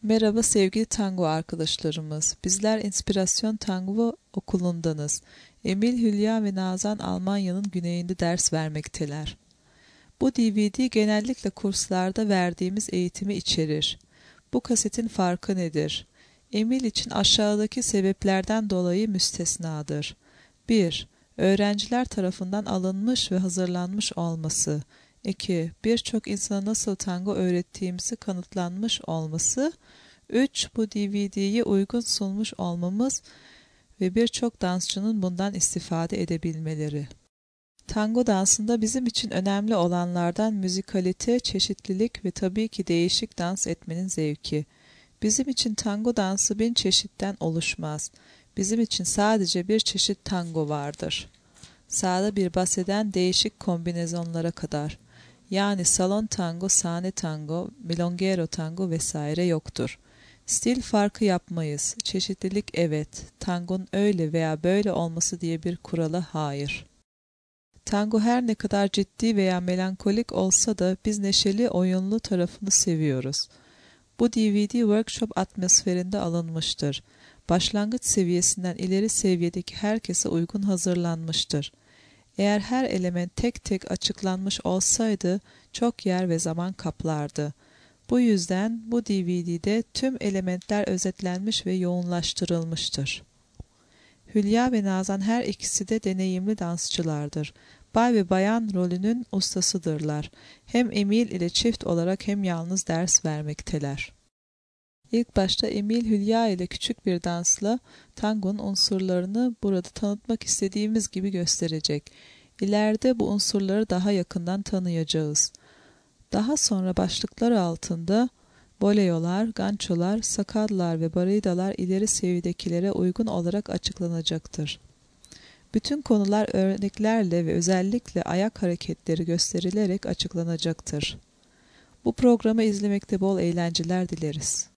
Merhaba sevgili tango arkadaşlarımız. Bizler İnspirasyon Tango Okulu'ndanız. Emil, Hülya ve Nazan Almanya'nın güneyinde ders vermekteler. Bu DVD genellikle kurslarda verdiğimiz eğitimi içerir. Bu kasetin farkı nedir? Emil için aşağıdaki sebeplerden dolayı müstesnadır. 1. Öğrenciler tarafından alınmış ve hazırlanmış olması. 2. Birçok insana nasıl tango öğrettiğimizi kanıtlanmış olması. 3. Bu DVD'yi uygun sunmuş olmamız ve birçok dansçının bundan istifade edebilmeleri. Tango dansında bizim için önemli olanlardan müzikalite, çeşitlilik ve tabii ki değişik dans etmenin zevki. Bizim için tango dansı bin çeşitten oluşmaz. Bizim için sadece bir çeşit tango vardır. Sağda bir bahseden değişik kombinasyonlara kadar. Yani salon tango, sahne tango, milongero tango vesaire yoktur. Stil farkı yapmayız. Çeşitlilik evet. Tangonun öyle veya böyle olması diye bir kurala hayır. Tango her ne kadar ciddi veya melankolik olsa da biz neşeli, oyunlu tarafını seviyoruz. Bu DVD workshop atmosferinde alınmıştır. Başlangıç seviyesinden ileri seviyedeki herkese uygun hazırlanmıştır. Eğer her element tek tek açıklanmış olsaydı çok yer ve zaman kaplardı. Bu yüzden bu DVD'de tüm elementler özetlenmiş ve yoğunlaştırılmıştır. Hülya ve Nazan her ikisi de deneyimli dansçılardır. Bay ve bayan rolünün ustasıdırlar. Hem Emil ile çift olarak hem yalnız ders vermekteler. İlk başta Emil Hülya ile küçük bir dansla tangonun unsurlarını burada tanıtmak istediğimiz gibi gösterecek. İleride bu unsurları daha yakından tanıyacağız. Daha sonra başlıklar altında boleyolar, gançolar, sakadlar ve baridalar ileri seviyedekilere uygun olarak açıklanacaktır. Bütün konular örneklerle ve özellikle ayak hareketleri gösterilerek açıklanacaktır. Bu programı izlemekte bol eğlenceler dileriz.